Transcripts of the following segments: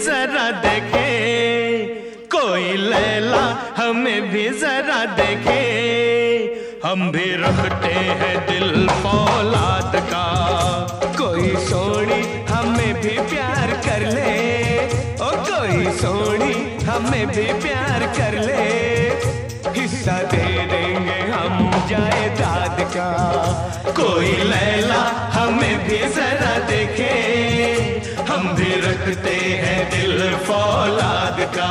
जरा देखे, कोई लैला हमें भी जरा देखे। हम भी रखते हैं दिल फौलाद का, कोई सोनी हमें भी प्यार कर ले। ओ कोई सोनी हमें भी प्यार कर ले, हिस्सा दे देंगे हम जायदाद का। कोई लैला हमें भी जरा देखे, हम भी रखते हैं दिल फौलाद का।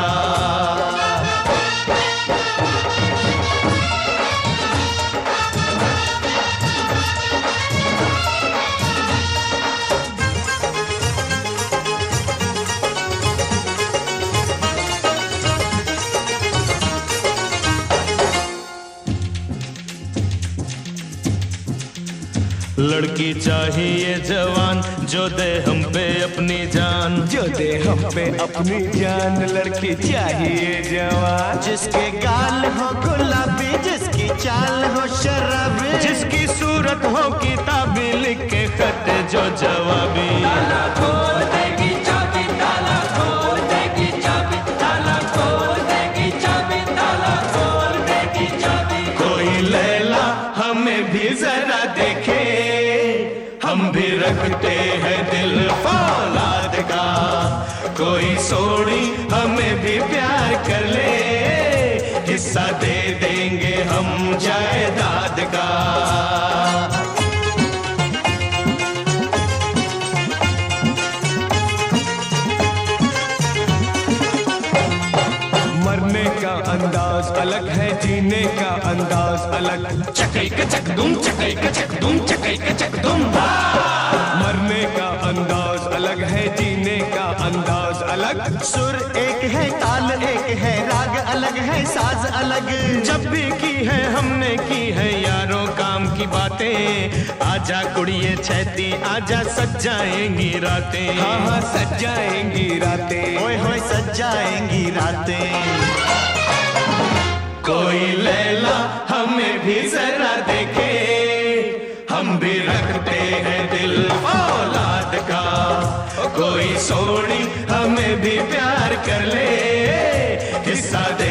लड़की चाहिए जवान, जो दे हम पे अपनी जान, जो दे हम पे अपनी जान। लड़की चाहिए जवान, जिसके गाल हो गुलाबी, जिसकी चाल हो शराबी, जिसकी सूरत हो किताबी, लिख के खत जो जवाबी। ताला खोल देगी चाबी, ताला खोल देगी चाबी, ताला खोल देगी चाबी, ताला खोल देगी चाबी। कोई लैला हमें भी जरा देखे, हम भी रखते हैं दिल फौलाद का। कोई सोनी हमें भी प्यार कर ले, हिस्सा दे देंगे हम जायदाद का। मरने का अंदाज अलग है, जीने का अंदाज अलग। चकई का चक दुम, चकई का चक दुम, चकई का चक दुम। मरने का अंदाज अलग है, जीने का अंदाज अलग। सुर एक है, ताल एक है, राग अलग है, साज अलग। जब भी की है हमने की है यारों काम की बातें। आजा कुड़िए छैती आजा, सज जाएंगी रातें। हाँ हाँ सज जाएंगी रातें, ओए होए सज जाएंगी रातें। कोई लैला हमें भी जरा देखे, हम भी रखते हैं दिल फौलाद का। कोई सोनी हमें भी प्यार कर ले, हिस्सा